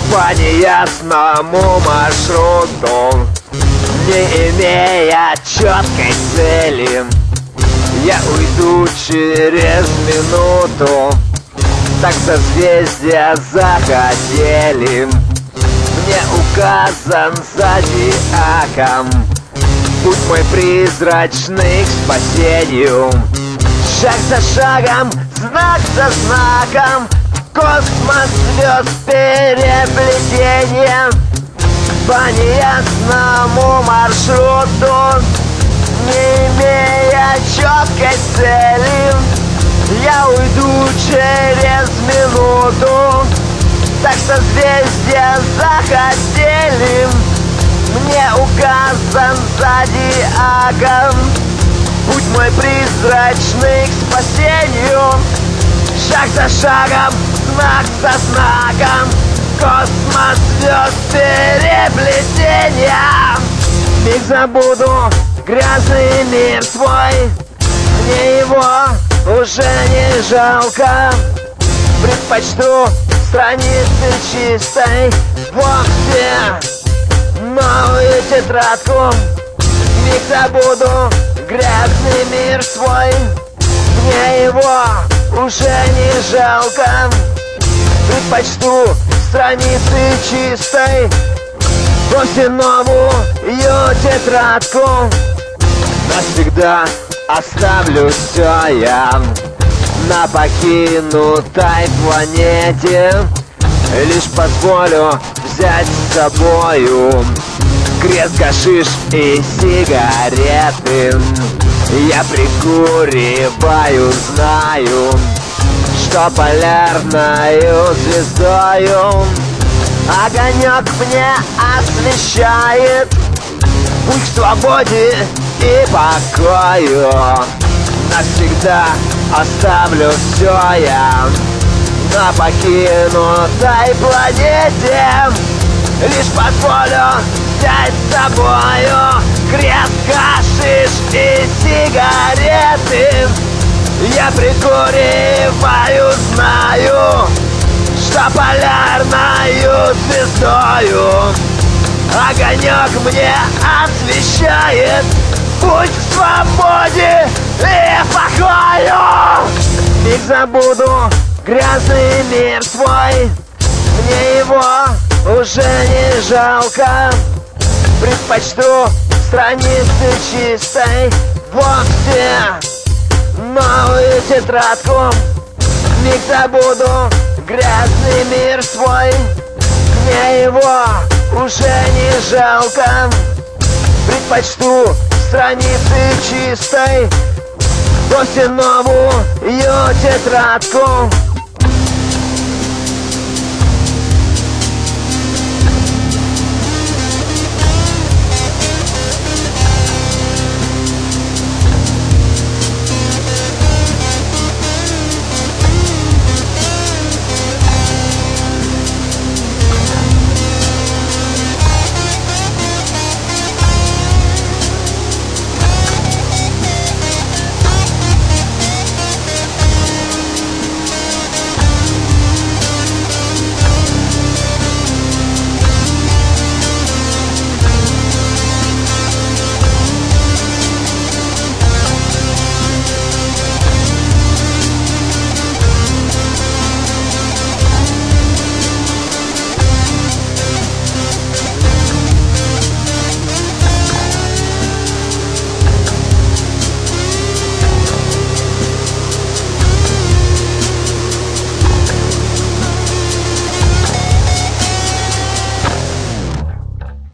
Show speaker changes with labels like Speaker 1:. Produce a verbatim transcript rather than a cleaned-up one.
Speaker 1: по неясному маршруту, не имея четкой цели. Я уйду через минуту, так созвездия захотели. Мне указан зодиаком путь мой призрачный к спасению. Шаг за шагом, знак за знаком, космос звезд переплетение. По неясному маршруту, не имея четкой цели, я уйду через минуту, так созвездия захотели. Мне указан зодиаком путь мой призрачный к спасению. Шаг за шагом, знак за знаком, космос звезд переплетения. Миг забуду грязный мир свой, мне его уже не жалко. Предпочту страницы чистой вовсе новую тетрадку. Миг забуду грязный мир свой, мне его уже не жалко. Предпочту страницы чистой вовсе новую тетрадку. Навсегда оставлю все я на покинутой планете. Лишь позволю взять с собою крест, гашиш и сигареты. Я прикуриваю, знаю, что полярною звездою огонек мне освещает путь к свободе и покою. Навсегда оставлю все я на покинутой планете. Лишь позволю взять с собою крест, гашиш и сигареты. Я прикуриваю, знаю, что полярною звездою огонек мне освещает путь к свободе и покою. Миг забуду грязный мир свой, мне его уже не жалко. Предпочту страницы чистой вовсе новую тетрадку. Миг забуду грязный мир свой, мне его уже не жалко. Предпочту страницы чистой вовсе новую тетрадку.